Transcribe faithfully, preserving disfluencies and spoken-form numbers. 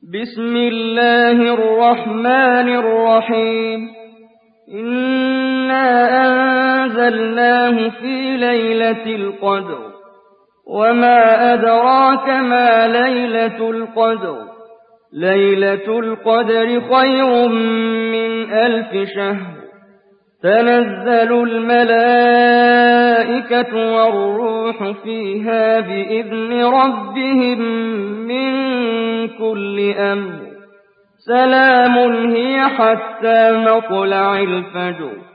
بسم الله الرحمن الرحيم إنا أنزلناه في ليلة القدر وما أدراك ما ليلة القدر ليلة القدر خير من ألف شهر تنزل الملائكة والروح فيها بإذن ربهم من كل أمر سلام هي حتى مطلع الفجر